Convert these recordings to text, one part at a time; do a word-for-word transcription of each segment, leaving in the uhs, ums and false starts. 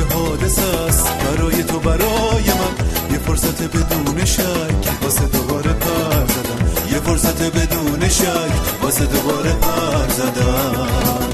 حادث است برای تو برای من، یه فرصت بدون شک واسه دوباره پر زدم، یه فرصت بدون شک واسه دوباره پر زدم.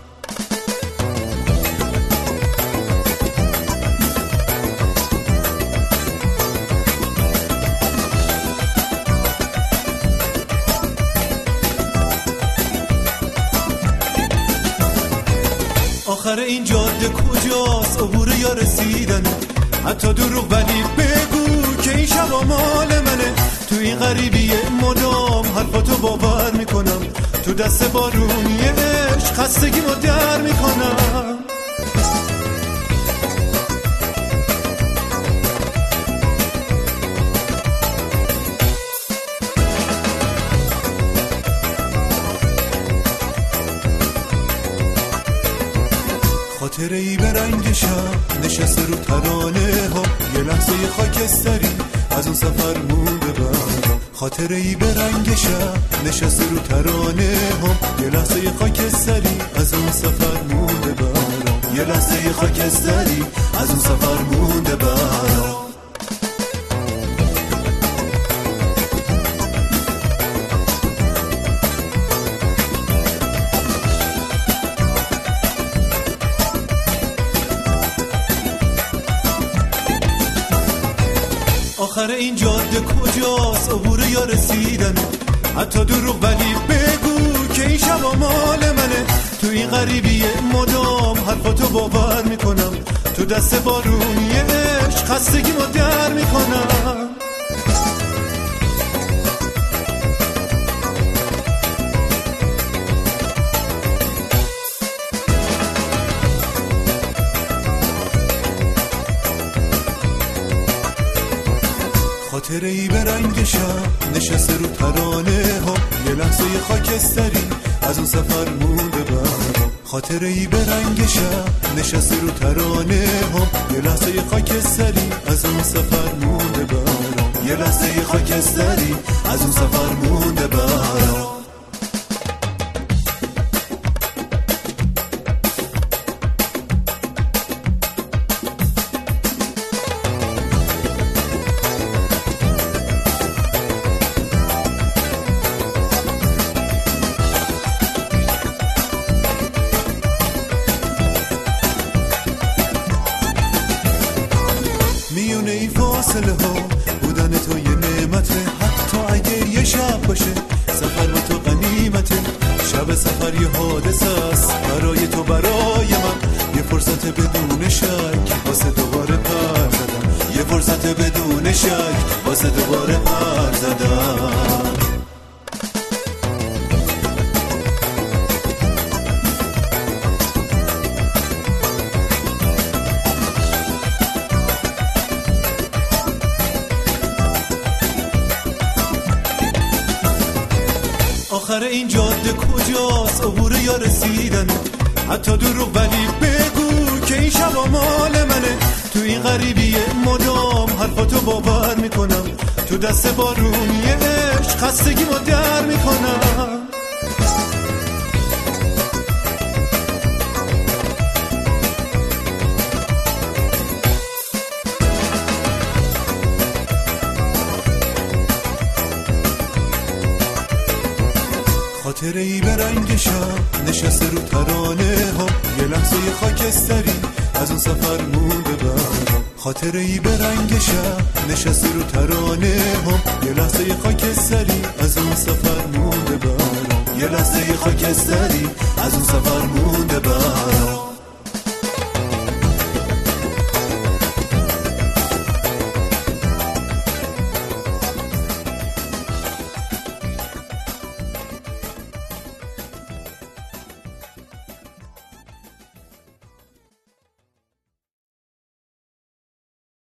آخر این جاده کجاست عبور یا رسیدن؟ حتی دروغ ولی بگو که این شبا مال منه. تو این غریبی مدام حرفاتو باور میکنم، تو دست بارونی عشق خستگیمو در میکنم. خاطره ای به رنگ شب نشسته رو ترانه ها، یه لحظه خاکستری از اون سفر مونده برام. خاطره ای به رنگ شب نشسته رو ترانه ها، یه لحظه خاکستری از اون سفر مونده برام، یه لحظه خاکستری از اون سفر مونده برام. آخر این جاده کجاست عبور یا رسیدن؟ حتی دروغ ولی بگو که این شبا مال منه. تو این غریبی مدام حرفاتو باور میکنم، تو دست بارونی عشق خستگیمو در میکنم. خاطره ای به رنگ شب نشسته رو ترانه ها، یه لحظه خاکستری از اون سفر مونده برام. خاطره ای به رنگ شب نشسته رو ترانه ها، یه لحظه خاکستری از اون سفر مونده برام، یه لحظه خاکستری از اون سفر مونده برام. میونه این فاصله ها بودن تو یه نعمته، حتی اگه یه شب باشه سفر با تو غنیمته. شب سفر یه حادث است برای تو برای من، یه فرصت بدون شک واسه دوباره پر زدم، یه فرصت بدون شک واسه دوباره پر زدم. آخر این جاده کجاست عبور یا رسیدن؟ حتی دروغ ولی بگو که این شبا مال منه. تو این غریبی مدام حرفاتو باور میکنم، تو دست بارونی عشق خستگیمو در میکنم. خاطره ای به رنگ شب نشسته رو ترانه ها، یه لحظه خاکستری از اون سفر مونده برام. خاطره ای به رنگ شب نشسته رو ترانه ها، یه لحظه خاکستری از اون سفر مونده برام، یه لحظه خاکستری از اون سفر مونده برام.